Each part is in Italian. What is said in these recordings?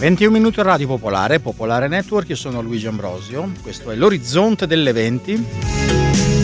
21 minuti Radio Popolare, Popolare Network, io sono Luigi Ambrosio, questo è l'orizzonte delle 20.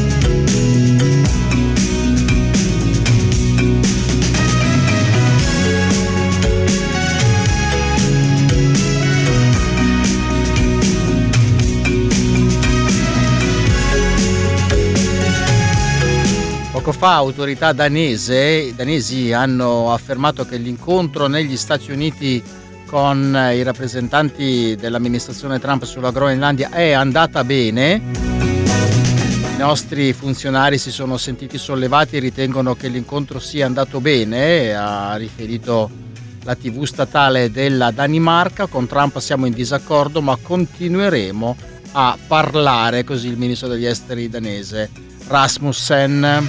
Poco fa autorità danesi hanno affermato che l'incontro negli Stati Uniti con i rappresentanti dell'amministrazione Trump sulla Groenlandia è andata bene. I nostri funzionari si sono sentiti sollevati e ritengono che l'incontro sia andato bene, ha riferito la TV statale della Danimarca. Con Trump siamo in disaccordo, ma continueremo a parlare, così il ministro degli esteri danese Rasmussen.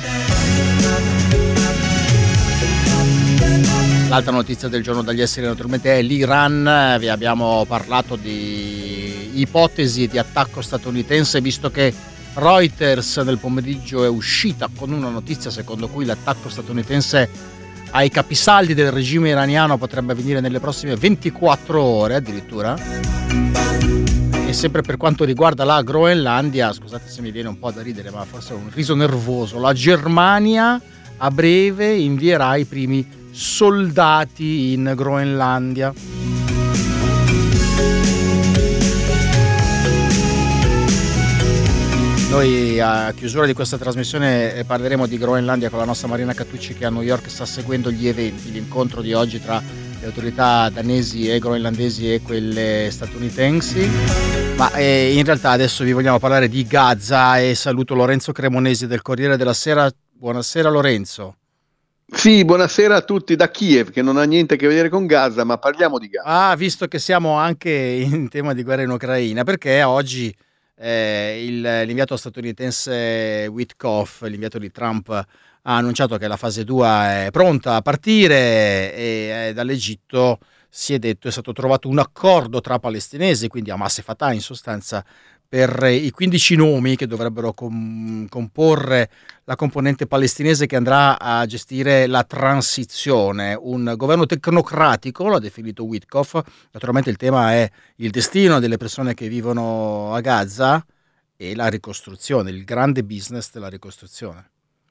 L'altra notizia del giorno dagli esteri naturalmente è l'Iran. Vi abbiamo parlato di ipotesi di attacco statunitense, visto che Reuters nel pomeriggio è uscita con una notizia secondo cui l'attacco statunitense ai capisaldi del regime iraniano potrebbe avvenire nelle prossime 24 ore addirittura. E sempre per quanto riguarda la Groenlandia, scusate se mi viene un po' da ridere, ma forse è un riso nervoso, la Germania a breve invierà i primi soldati in Groenlandia. Noi a chiusura di questa trasmissione parleremo di Groenlandia con la nostra Marina Cattucci, che a New York sta seguendo gli eventi, l'incontro di oggi tra le autorità danesi e groenlandesi e quelle statunitensi. Ma in realtà adesso vi vogliamo parlare di Gaza e saluto Lorenzo Cremonesi del Corriere della Sera. Buonasera Lorenzo. Sì, buonasera a tutti da Kiev, che non ha niente a che vedere con Gaza, ma parliamo di Gaza. Visto che siamo anche in tema di guerra in Ucraina, perché oggi l'inviato statunitense Witkoff, l'inviato di Trump, ha annunciato che la fase 2 è pronta a partire e dall'Egitto si è detto è stato trovato un accordo tra palestinesi, quindi Hamas e Fatah in sostanza, per i 15 nomi che dovrebbero comporre la componente palestinese che andrà a gestire la transizione. Un governo tecnocratico, l'ha definito Witkoff. Naturalmente il tema è il destino delle persone che vivono a Gaza e la ricostruzione, il grande business della ricostruzione.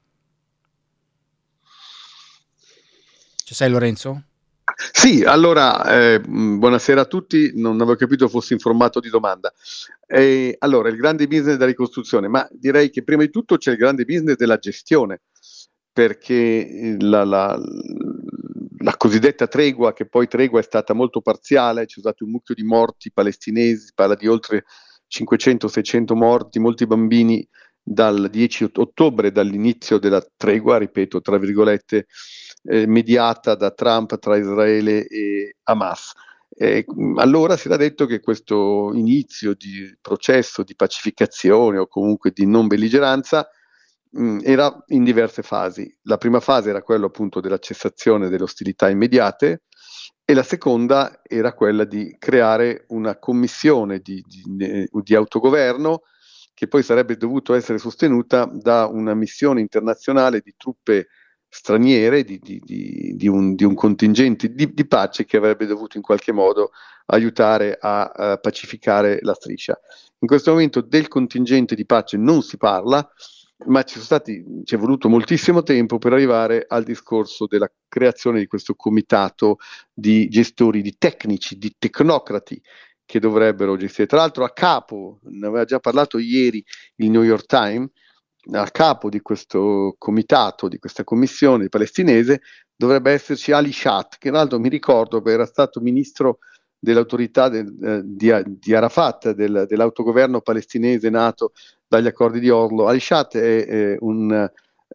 Ci sei Lorenzo? Sì, allora, buonasera a tutti, non avevo capito fossi in formato di domanda. Allora, il grande business della ricostruzione, ma direi che prima di tutto c'è il grande business della gestione, perché la cosiddetta tregua, che poi tregua è stata molto parziale, c'è stato un mucchio di morti palestinesi, si parla di oltre 500-600 morti, molti bambini dal 10 ottobre, dall'inizio della tregua, ripeto, tra virgolette, mediata da Trump tra Israele e Hamas. Allora si era detto che questo inizio di processo di pacificazione o comunque di non belligeranza era in diverse fasi. La prima fase era quella appunto della cessazione delle ostilità immediate e la seconda era quella di creare una commissione di autogoverno che poi sarebbe dovuto essere sostenuta da una missione internazionale di truppe straniere, di un contingente di pace che avrebbe dovuto in qualche modo aiutare a pacificare la striscia. In questo momento del contingente di pace non si parla, ma ci è voluto moltissimo tempo per arrivare al discorso della creazione di questo comitato di gestori, di tecnici, di tecnocrati che dovrebbero gestire. Tra l'altro a capo, ne aveva già parlato ieri il New York Times, a capo di questo comitato, di questa commissione palestinese, dovrebbe esserci Ali Shat, che tra l'altro mi ricordo era stato ministro dell'autorità di Arafat, dell'autogoverno palestinese nato dagli accordi di Oslo. Ali Shat è un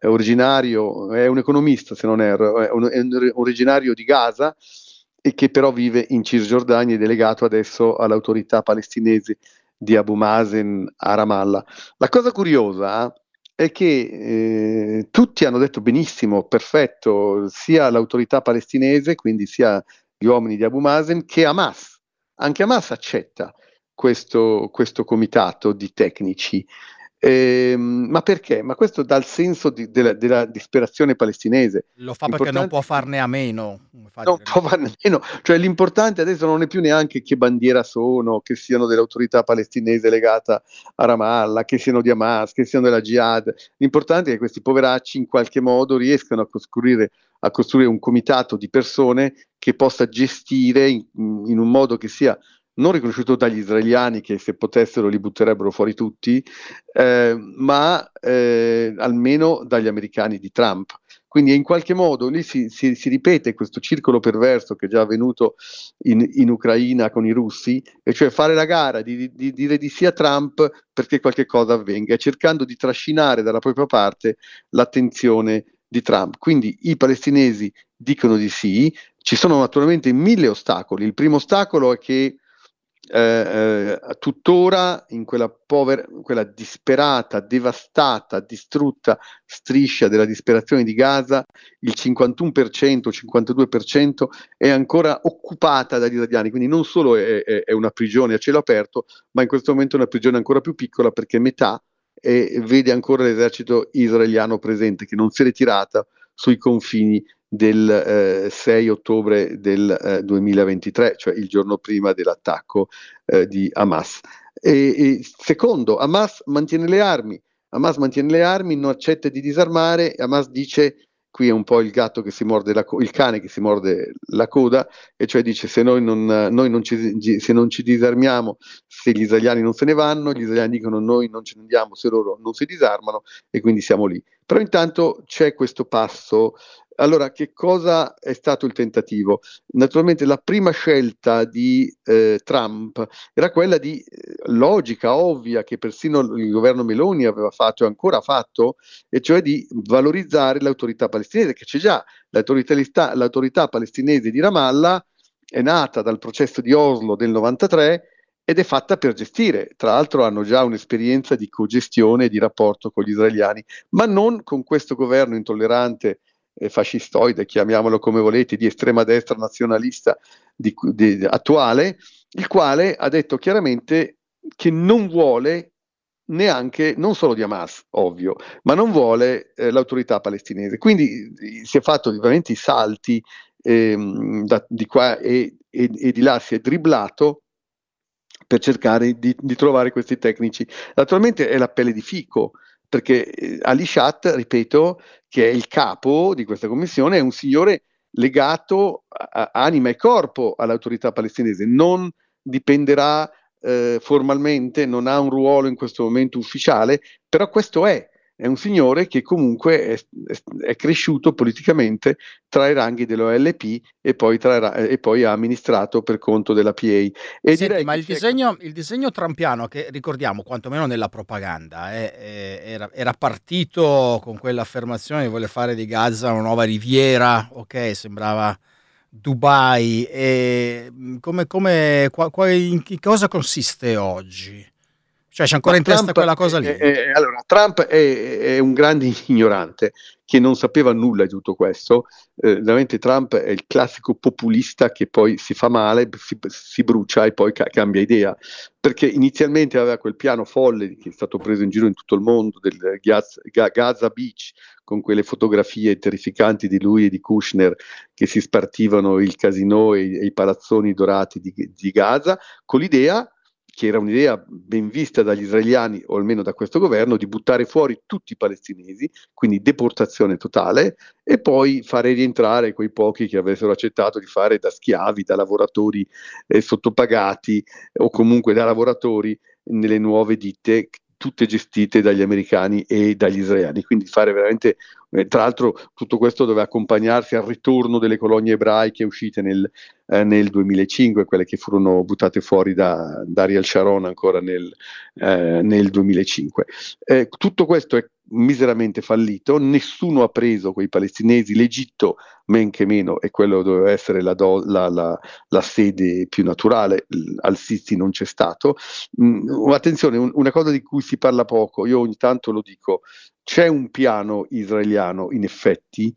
economista, se non erro, è un originario di Gaza e che però vive in Cisgiordania e delegato adesso all'autorità palestinese di Abu Mazen a Ramallah. La cosa curiosa è che tutti hanno detto benissimo, perfetto, sia l'autorità palestinese, quindi sia gli uomini di Abu Mazen, che Hamas. Anche Hamas accetta questo comitato di tecnici. Ma perché? Ma questo dà il senso della disperazione palestinese. Lo fa perché non può L'importante farne a meno, come fa a non dire, può no? farne a meno, cioè l'importante adesso non è più neanche che bandiera sono, che siano dell'autorità palestinese legata a Ramallah, che siano di Hamas, che siano della Jihad. L'importante è che questi poveracci in qualche modo riescano a costruire un comitato di persone che possa gestire in un modo che sia non riconosciuto dagli israeliani, che se potessero li butterebbero fuori tutti, ma almeno dagli americani di Trump. Quindi in qualche modo lì si ripete questo circolo perverso che è già avvenuto in Ucraina con i russi, e cioè fare la gara di dire di sì a Trump perché qualche cosa avvenga, cercando di trascinare dalla propria parte l'attenzione di Trump. Quindi i palestinesi dicono di sì, ci sono naturalmente mille ostacoli. Il primo ostacolo è che tuttora in quella disperata, devastata, distrutta striscia della disperazione di Gaza, il 51%, 52% è ancora occupata dagli israeliani, quindi non solo è una prigione a cielo aperto, ma in questo momento è una prigione ancora più piccola perché metà vede ancora l'esercito israeliano presente, che non si è ritirata sui confini del 6 ottobre del 2023, cioè il giorno prima dell'attacco di Hamas. Secondo, Hamas mantiene le armi, non accetta di disarmare, Hamas dice, qui è un po' il gatto che si morde il cane che si morde la coda, e cioè dice se noi non ci disarmiamo, se gli israeliani non se ne vanno, gli israeliani dicono noi non ce ne andiamo se loro non si disarmano, e quindi siamo lì. Però intanto c'è questo passo. Allora, che cosa è stato il tentativo? Naturalmente la prima scelta di Trump era quella di logica, ovvia, che persino il governo Meloni aveva fatto e ancora fatto, e cioè di valorizzare l'autorità palestinese, che c'è già. L'autorità palestinese di Ramallah è nata dal processo di Oslo del 93 ed è fatta per gestire. Tra l'altro hanno già un'esperienza di cogestione e di rapporto con gli israeliani, ma non con questo governo intollerante, fascistoide, chiamiamolo come volete, di estrema destra nazionalista attuale, il quale ha detto chiaramente che non vuole neanche, non solo di Hamas, ovvio, ma non vuole l'autorità palestinese. Quindi si è fatto ovviamente i salti di qua e di là, si è dribblato per cercare di trovare questi tecnici. Naturalmente è la pelle di fico, perché Ali Shat, ripeto, che è il capo di questa commissione, è un signore legato a anima e corpo all'autorità palestinese, non dipenderà formalmente, non ha un ruolo in questo momento ufficiale, però questo è un signore che comunque è cresciuto politicamente tra i ranghi dell'OLP e poi ha amministrato per conto della PA. E Senti, direi ma che il disegno trampiano, che ricordiamo, quantomeno nella propaganda, era partito con quell'affermazione di voler fare di Gaza una nuova riviera, ok, sembrava Dubai, e in che cosa consiste oggi? Cioè c'è Ma ancora in testa Trump, quella cosa lì? allora, Trump è un grande ignorante che non sapeva nulla di tutto questo. Veramente Trump è il classico populista che poi si fa male, si brucia e poi cambia idea. Perché inizialmente aveva quel piano folle che è stato preso in giro in tutto il mondo del Gaza Beach, con quelle fotografie terrificanti di lui e di Kushner che si spartivano il casinò e i palazzoni dorati di Gaza, con l'idea, che era un'idea ben vista dagli israeliani, o almeno da questo governo, di buttare fuori tutti i palestinesi, quindi deportazione totale, e poi fare rientrare quei pochi che avessero accettato di fare da schiavi, da lavoratori sottopagati, o comunque da lavoratori nelle nuove ditte, tutte gestite dagli americani e dagli israeliani. Quindi fare veramente, tra l'altro tutto questo doveva accompagnarsi al ritorno delle colonie ebraiche uscite nel 2005, quelle che furono buttate fuori da Ariel Sharon ancora nel 2005. Tutto questo è miseramente fallito, nessuno ha preso quei palestinesi, l'Egitto men che meno, e quello doveva essere la sede più naturale, al-Sisi non c'è stato. Attenzione, una cosa di cui si parla poco, io ogni tanto lo dico, c'è un piano israeliano, in effetti,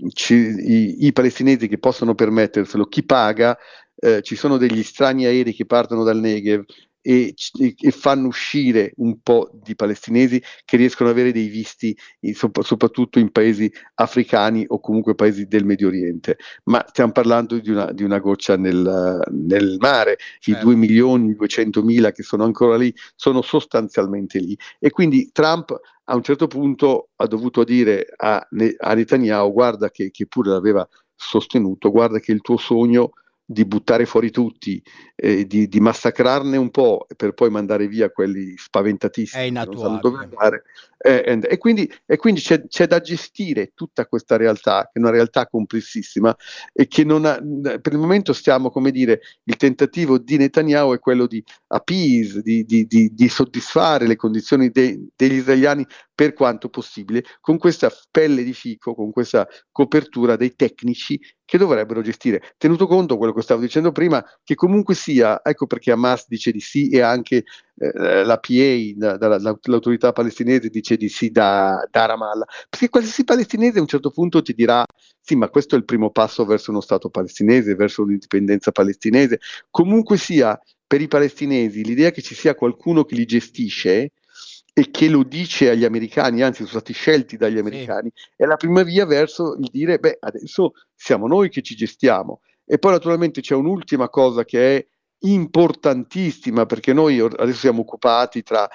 i palestinesi che possono permetterselo, chi paga, ci sono degli strani aerei che partono dal Negev e fanno uscire un po' di palestinesi che riescono ad avere dei visti soprattutto in paesi africani o comunque paesi del Medio Oriente, ma stiamo parlando di una goccia nel mare. I Certo. 2.200.000 che sono ancora lì sono sostanzialmente lì, e quindi Trump a un certo punto ha dovuto dire a Netanyahu: guarda che pure l'aveva sostenuto, guarda che il tuo sogno di buttare fuori tutti, di massacrarne un po' per poi mandare via quelli È spaventatissimi che non sanno dove inattuabile. andare, e quindi c'è da gestire tutta questa realtà, che è una realtà complessissima e che non ha, per il momento stiamo, come dire, il tentativo di Netanyahu è quello di appease, di soddisfare le condizioni degli israeliani per quanto possibile, con questa pelle di fico, con questa copertura dei tecnici che dovrebbero gestire, tenuto conto quello che stavo dicendo prima, che comunque sia, ecco perché Hamas dice di sì e anche la PA, l'autorità palestinese, dice di sì da Ramallah, perché qualsiasi palestinese a un certo punto ti dirà: sì, ma questo è il primo passo verso uno Stato palestinese, verso l'indipendenza palestinese. Comunque sia, per i palestinesi l'idea che ci sia qualcuno che li gestisce e che lo dice agli americani, anzi sono stati scelti dagli Sì. americani, è la prima via verso il dire: beh, adesso siamo noi che ci gestiamo. E poi naturalmente c'è un'ultima cosa che è importantissima, perché noi adesso siamo occupati tra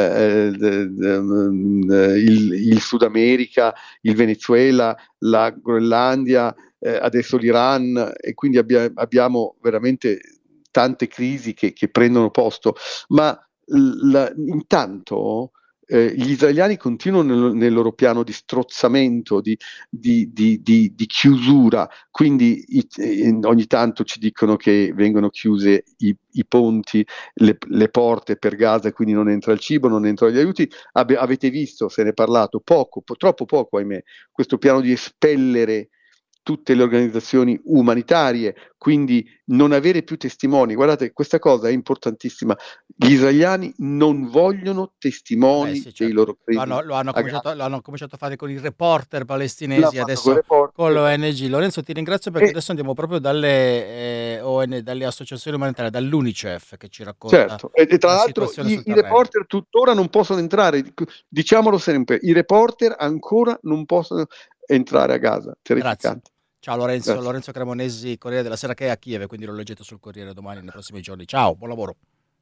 il Sud America, il Venezuela, la Groenlandia, adesso l'Iran, e quindi abbiamo veramente tante crisi che prendono posto, ma intanto gli israeliani continuano nel loro piano di strozzamento, di chiusura, quindi ogni tanto ci dicono che vengono chiuse i ponti, le porte per Gaza, e quindi non entra il cibo, non entrano gli aiuti. Avete visto, se ne è parlato poco, troppo poco ahimè, questo piano di espellere tutte le organizzazioni umanitarie, quindi non avere più testimoni. Guardate, questa cosa è importantissima. Gli israeliani non vogliono testimoni Sì, dei certo. loro crimini. Lo hanno cominciato a fare con i reporter L'ha palestinesi, fatto con adesso le porte, con esatto. l'ONG. Lorenzo, ti ringrazio perché E, adesso andiamo proprio dalle dalle associazioni umanitarie, dall'UNICEF, che ci racconta certo, e tra la l'altro situazione sul i terreno. reporter tuttora non possono entrare, diciamolo sempre, i reporter ancora non possono entrare a Gaza, Grazie. terrificante. Ciao Lorenzo, Grazie. Lorenzo Cremonesi, Corriere della Sera, che è a Kiev, quindi lo leggete sul Corriere domani, nei prossimi giorni. Ciao, buon lavoro.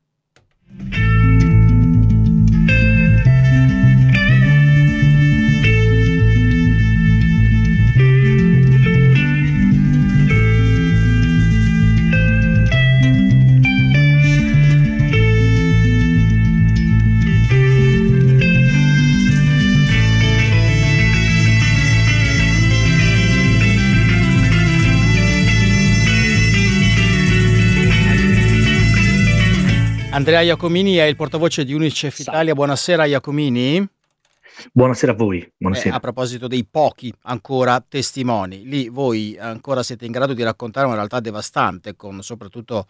Andrea Iacomini è il portavoce di UNICEF Italia. Buonasera Iacomini. Buonasera a voi, buonasera. A proposito dei pochi ancora testimoni, lì voi ancora siete in grado di raccontare una realtà devastante, con soprattutto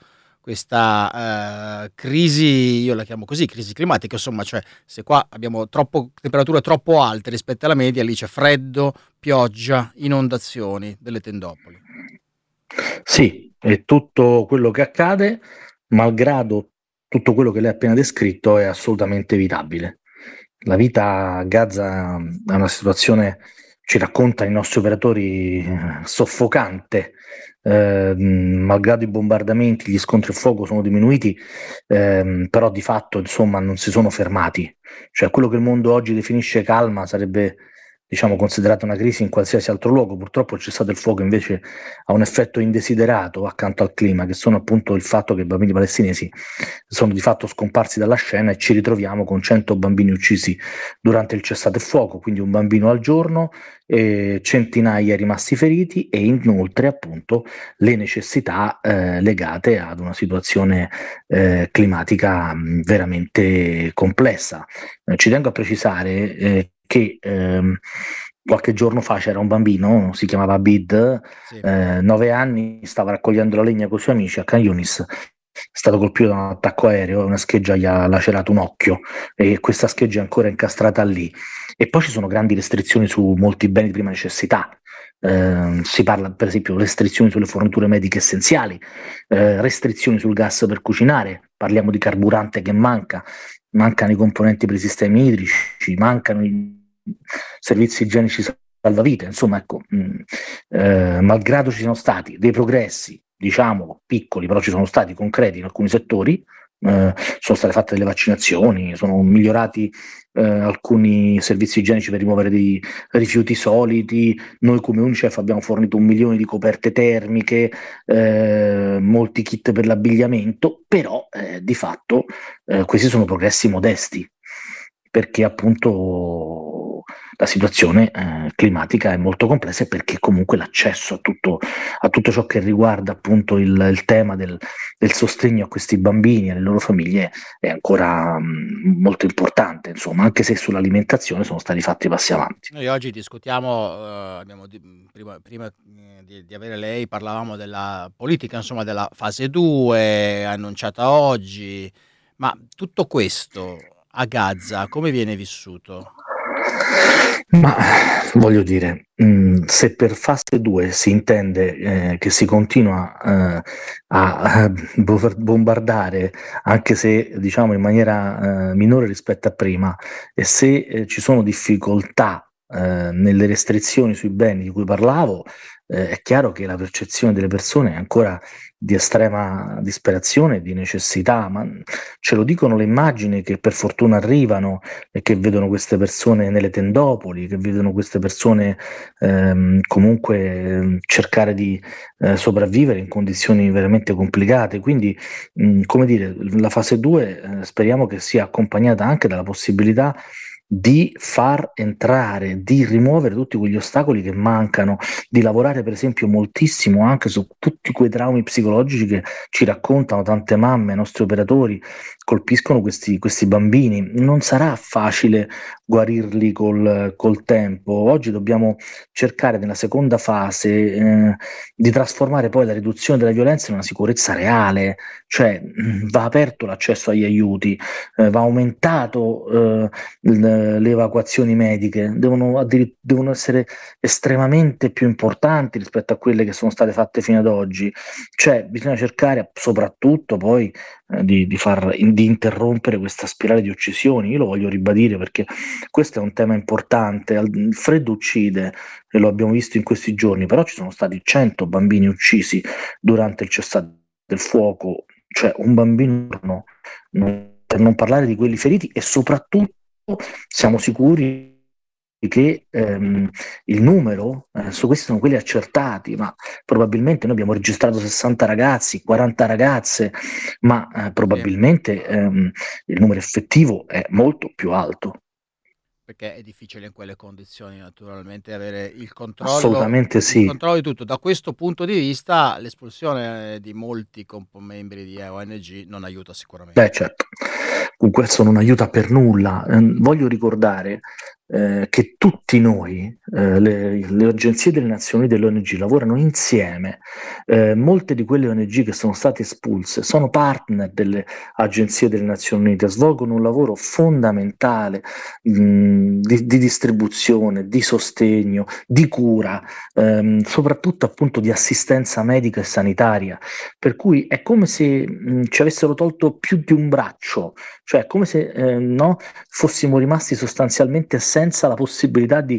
questa crisi, io la chiamo così, crisi climatica, insomma, cioè se qua abbiamo temperature troppo alte rispetto alla media, lì c'è freddo, pioggia, inondazioni delle tendopoli. Sì, è tutto quello che accade, malgrado tutto quello che lei ha appena descritto, è assolutamente evitabile. La vita a Gaza è una situazione, ci raccontano i nostri operatori, soffocante. Malgrado i bombardamenti, gli scontri a fuoco sono diminuiti, però di fatto insomma non si sono fermati. Cioè quello che il mondo oggi definisce calma sarebbe, diciamo, considerata una crisi in qualsiasi altro luogo. Purtroppo il cessate il fuoco invece ha un effetto indesiderato accanto al clima, che sono appunto il fatto che i bambini palestinesi sono di fatto scomparsi dalla scena e ci ritroviamo con 100 bambini uccisi durante il cessate il fuoco, quindi un bambino al giorno, centinaia rimasti feriti, e inoltre appunto le necessità legate ad una situazione climatica veramente complessa. Ci tengo a precisare che qualche giorno fa c'era un bambino, si chiamava Abid, Sì. 9 anni, stava raccogliendo la legna con i suoi amici a Khan Yunis, è stato colpito da un attacco aereo, una scheggia gli ha lacerato un occhio e questa scheggia è ancora incastrata lì. E poi ci sono grandi restrizioni su molti beni di prima necessità. Si parla per esempio restrizioni sulle forniture mediche essenziali, restrizioni sul gas per cucinare, parliamo di carburante che mancano i componenti per i sistemi idrici, mancano i servizi igienici salvavita, insomma, ecco, malgrado ci siano stati dei progressi, diciamo, piccoli, però ci sono stati concreti in alcuni settori, sono state fatte delle vaccinazioni, sono migliorati alcuni servizi igienici per rimuovere dei rifiuti solidi, noi come UNICEF abbiamo fornito 1 milione di coperte termiche, molti kit per l'abbigliamento, però di fatto questi sono progressi modesti, perché appunto la situazione climatica è molto complessa e perché comunque l'accesso a tutto ciò che riguarda appunto il tema del sostegno a questi bambini e alle loro famiglie è ancora molto importante, insomma, anche se sull'alimentazione sono stati fatti passi avanti. Noi oggi discutiamo, prima di avere lei, parlavamo della politica, insomma, della fase 2 annunciata oggi, ma tutto questo a Gaza come viene vissuto? Ma voglio dire, se per fase 2 si intende che si continua a bombardare, anche se diciamo in maniera minore rispetto a prima, e se ci sono difficoltà nelle restrizioni sui beni di cui parlavo, è chiaro che la percezione delle persone è ancora di estrema disperazione e di necessità, ma ce lo dicono le immagini che per fortuna arrivano e che vedono queste persone nelle tendopoli, che vedono queste persone comunque cercare di sopravvivere in condizioni veramente complicate. Quindi, come dire, la fase 2 speriamo che sia accompagnata anche dalla possibilità di far entrare, di rimuovere tutti quegli ostacoli che mancano, di lavorare per esempio moltissimo anche su tutti quei traumi psicologici che ci raccontano tante mamme, i nostri operatori, colpiscono questi bambini. Non sarà facile guarirli col tempo. Oggi dobbiamo cercare nella seconda fase di trasformare poi la riduzione della violenza in una sicurezza reale, cioè va aperto l'accesso agli aiuti, va aumentato le evacuazioni mediche, devono essere estremamente più importanti rispetto a quelle che sono state fatte fino ad oggi. Cioè bisogna cercare soprattutto poi di interrompere questa spirale di uccisioni. Io lo voglio ribadire perché questo è un tema importante. Il freddo uccide, e lo abbiamo visto in questi giorni, però ci sono stati 100 bambini uccisi durante il cessate del fuoco, cioè un bambino, per non parlare di quelli feriti, e soprattutto siamo sicuri che il numero, su questi sono quelli accertati, ma probabilmente noi abbiamo registrato 60 ragazzi, 40 ragazze, ma probabilmente il numero effettivo è molto più alto. Perché è difficile in quelle condizioni naturalmente avere il controllo, Assolutamente sì. il controllo di tutto. Da questo punto di vista l'espulsione di molti membri di ONG non aiuta sicuramente. Beh, certo, con questo non aiuta per nulla. Voglio ricordare che tutti noi, le agenzie delle Nazioni Unite e le ONG lavorano insieme. Molte di quelle ONG che sono state espulse sono partner delle agenzie delle Nazioni Unite, svolgono un lavoro fondamentale di distribuzione, di sostegno, di cura, soprattutto appunto di assistenza medica e sanitaria. Per cui è come se ci avessero tolto più di un braccio, cioè è come se fossimo rimasti sostanzialmente senza la possibilità di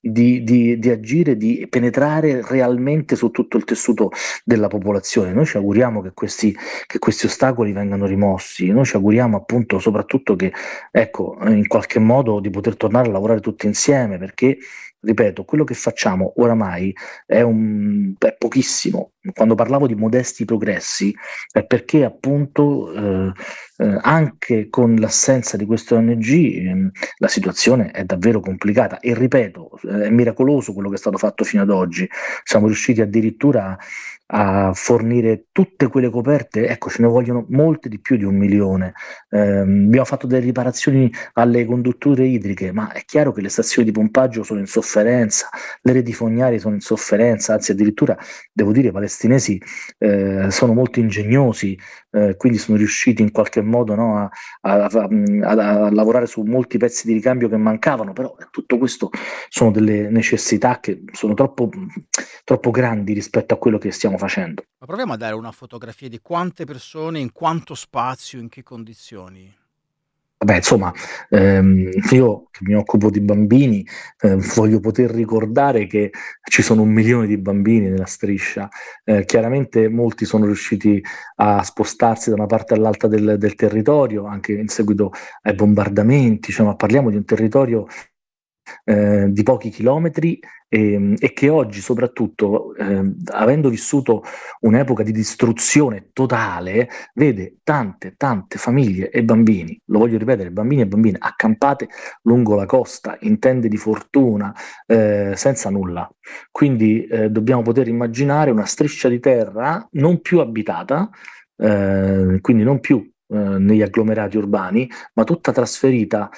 agire, di penetrare realmente su tutto il tessuto della popolazione. Noi ci auguriamo che questi ostacoli vengano rimossi, noi ci auguriamo appunto soprattutto che, ecco, in qualche modo di poter tornare a lavorare tutti insieme, perché ripeto, quello che facciamo oramai è pochissimo. Quando parlavo di modesti progressi è perché appunto anche con l'assenza di queste ONG la situazione è davvero complicata, e ripeto, è miracoloso quello che è stato fatto fino ad oggi. Siamo riusciti addirittura a fornire tutte quelle coperte, ecco, ce ne vogliono molte di più di 1 milione. Abbiamo fatto delle riparazioni alle condutture idriche, ma è chiaro che le stazioni di pompaggio sono in sofferenza, le reti fognarie sono in sofferenza, anzi addirittura devo dire i palestinesi sono molto ingegnosi, quindi sono riusciti in qualche modo, no, a lavorare su molti pezzi di ricambio che mancavano, però tutto questo sono delle necessità che sono troppo grandi rispetto a quello che stiamo facendo. Ma proviamo a dare una fotografia di quante persone, in quanto spazio, in che condizioni. Vabbè, insomma, io che mi occupo di bambini, voglio poter ricordare che ci sono 1 milione di bambini nella striscia. Chiaramente molti sono riusciti a spostarsi da una parte all'altra del territorio, anche in seguito ai bombardamenti, cioè, ma parliamo di un territorio di pochi chilometri e che oggi soprattutto, avendo vissuto un'epoca di distruzione totale, vede tante famiglie e bambini, lo voglio ripetere, bambini e bambine accampate lungo la costa in tende di fortuna, senza nulla. Quindi dobbiamo poter immaginare una striscia di terra non più abitata, quindi non più negli agglomerati urbani, ma tutta trasferita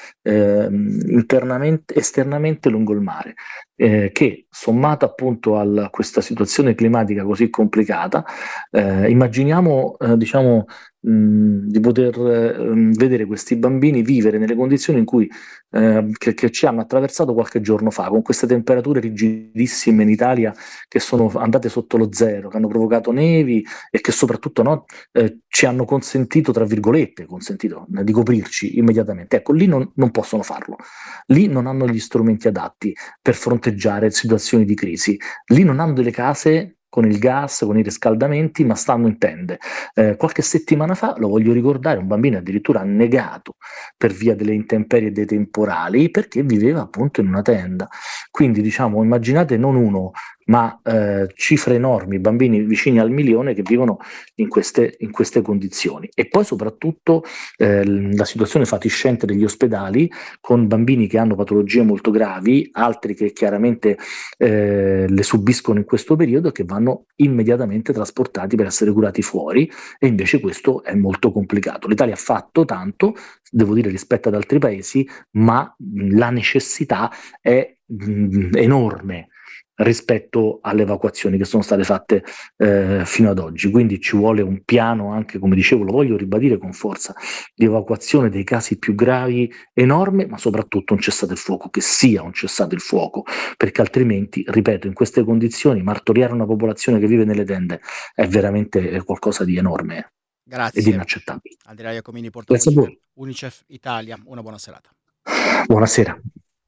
esternamente lungo il mare, che sommato appunto a questa situazione climatica così complicata, immaginiamo diciamo di poter vedere questi bambini vivere nelle condizioni in cui che ci hanno attraversato qualche giorno fa, con queste temperature rigidissime in Italia che sono andate sotto lo zero, che hanno provocato nevi e che soprattutto, no, ci hanno consentito, tra virgolette, di coprirci immediatamente. Ecco, lì non possono farlo, lì non hanno gli strumenti adatti per fronteggiare situazioni di crisi, lì non hanno delle case con il gas, con i riscaldamenti, ma stanno in tende. Qualche settimana fa, lo voglio ricordare, un bambino addirittura annegato per via delle intemperie e dei temporali perché viveva appunto in una tenda. Quindi diciamo, immaginate non uno, ma cifre enormi, bambini vicini al 1 milione che vivono in queste condizioni. E poi soprattutto la situazione fatiscente degli ospedali con bambini che hanno patologie molto gravi, altri che chiaramente le subiscono in questo periodo e che vanno immediatamente trasportati per essere curati fuori, e invece questo è molto complicato. L'Italia ha fatto tanto, devo dire, rispetto ad altri paesi, ma la necessità è enorme rispetto alle evacuazioni che sono state fatte fino ad oggi. Quindi ci vuole un piano anche, come dicevo, lo voglio ribadire con forza, di evacuazione dei casi più gravi enorme, ma soprattutto un cessate il fuoco, che sia un cessate il fuoco, perché altrimenti, ripeto, in queste condizioni martoriare una popolazione che vive nelle tende è veramente qualcosa di enorme ed Grazie. inaccettabile. Andrea Iacomini, Grazie a portavoce voi. Unicef Italia, una buona serata. Buonasera.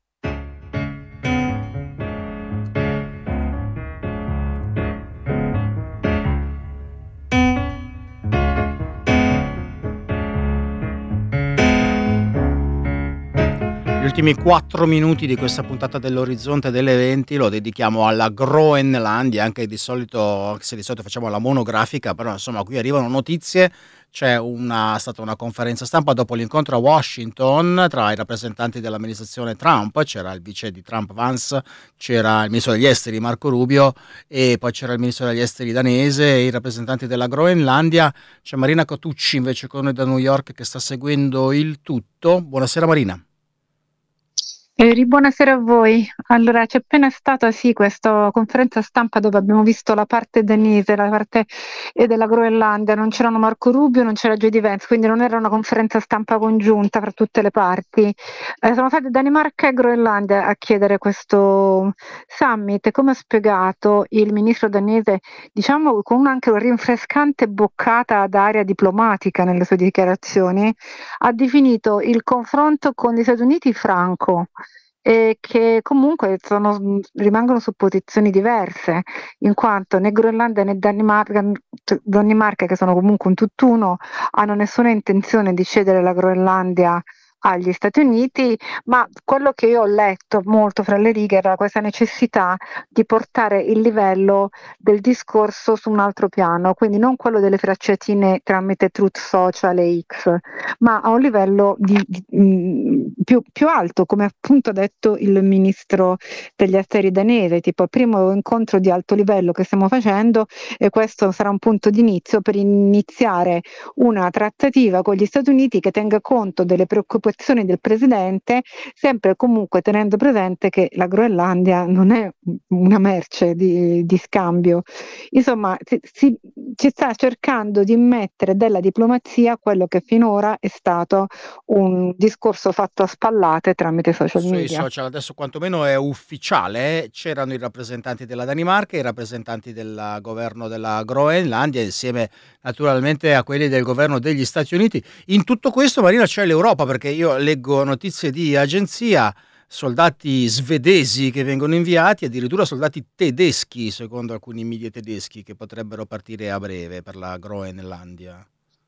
Gli ultimi 4 minuti di questa puntata dell'Orizzonte delle 20 lo dedichiamo alla Groenlandia, anche se di solito facciamo la monografica, però insomma qui arrivano notizie. C'è stata una conferenza stampa dopo l'incontro a Washington tra i rappresentanti dell'amministrazione Trump, c'era il vice di Trump Vance, c'era il ministro degli esteri Marco Rubio e poi c'era il ministro degli esteri danese e i rappresentanti della Groenlandia. C'è Marina Cotucci invece con noi da New York che sta seguendo il tutto. Buonasera Marina. Buonasera a voi. Allora, c'è appena stata questa conferenza stampa dove abbiamo visto la parte danese, la parte della Groenlandia, non c'erano Marco Rubio, non c'era J.D. Vance, quindi non era una conferenza stampa congiunta fra tutte le parti. Sono state Danimarca e Groenlandia a chiedere questo summit. Come ha spiegato il ministro danese, diciamo con anche una rinfrescante boccata d'aria diplomatica nelle sue dichiarazioni, ha definito il confronto con gli Stati Uniti franco e che comunque rimangono su posizioni diverse, in quanto né Groenlandia né Danimarca, che sono comunque un tutt'uno, hanno nessuna intenzione di cedere la Groenlandia agli Stati Uniti, ma quello che io ho letto molto fra le righe era questa necessità di portare il livello del discorso su un altro piano, quindi non quello delle frecciatine tramite Truth Social e X, ma a un livello più alto, come appunto ha detto il ministro degli esteri danese, tipo il primo incontro di alto livello che stiamo facendo, e questo sarà un punto di inizio per iniziare una trattativa con gli Stati Uniti che tenga conto delle preoccupazioni del presidente, sempre comunque tenendo presente che la Groenlandia non è una merce di scambio. Insomma, ci sta cercando di immettere della diplomazia a quello che finora è stato un discorso fatto a spallate tramite social Sui media. social adesso quantomeno è ufficiale, c'erano i rappresentanti della Danimarca, i rappresentanti del governo della Groenlandia, insieme naturalmente a quelli del governo degli Stati Uniti. In tutto questo, Marina, c'è l'Europa, perché io leggo notizie di agenzia, soldati svedesi che vengono inviati, addirittura soldati tedeschi, secondo alcuni media tedeschi, che potrebbero partire a breve per la Groenlandia.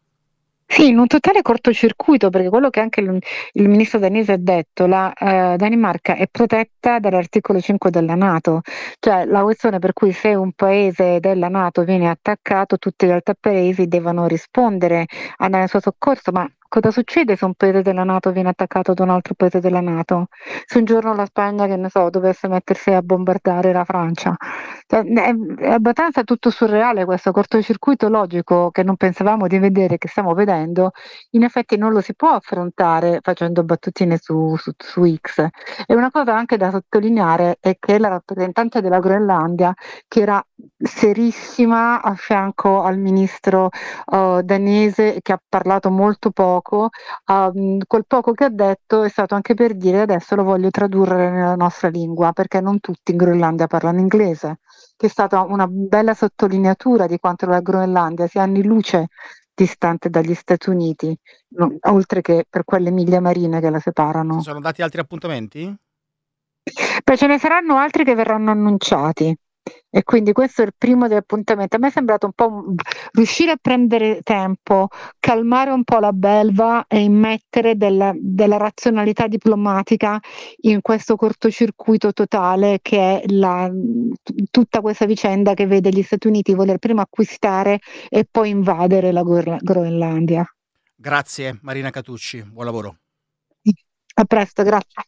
Sì, in un totale cortocircuito, perché quello che anche il ministro danese ha detto, la Danimarca è protetta dall'articolo 5 della NATO, cioè la questione per cui se un paese della NATO viene attaccato, tutti gli altri paesi devono rispondere, andare al suo soccorso, ma cosa succede se un paese della NATO viene attaccato da un altro paese della NATO? Se un giorno la Spagna, che ne so, dovesse mettersi a bombardare la Francia? Cioè, è abbastanza tutto surreale questo cortocircuito logico che non pensavamo di vedere, che stiamo vedendo, in effetti non lo si può affrontare facendo battutine su X. E una cosa anche da sottolineare è che la rappresentante della Groenlandia, che era serissima a fianco al ministro danese, che ha parlato molto poco, quel poco che ha detto è stato anche per dire adesso lo voglio tradurre nella nostra lingua, perché non tutti in Groenlandia parlano inglese, che è stata una bella sottolineatura di quanto la Groenlandia sia anni luce distante dagli Stati Uniti, oltre che per quelle miglia marine che la Si separano. sono dati altri appuntamenti? Poi ce ne saranno altri che verranno annunciati. E quindi questo è il primo degli appuntamenti. A me è sembrato un po' riuscire a prendere tempo, calmare un po' la belva e immettere della razionalità diplomatica in questo cortocircuito totale che è tutta questa vicenda che vede gli Stati Uniti voler prima acquistare e poi invadere la Groenlandia. Grazie Marina Catucci, buon lavoro. A presto, grazie.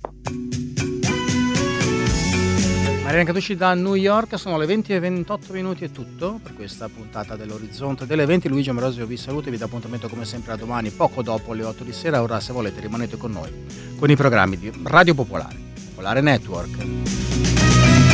Marina Catucci da New York, sono le 20:28 è tutto per questa puntata dell'Orizzonte delle 20. Luigi Ambrosio vi saluta e vi dà appuntamento come sempre a domani, poco dopo le 8 di sera. Ora, se volete, rimanete con noi, con i programmi di Radio Popolare, Popolare Network.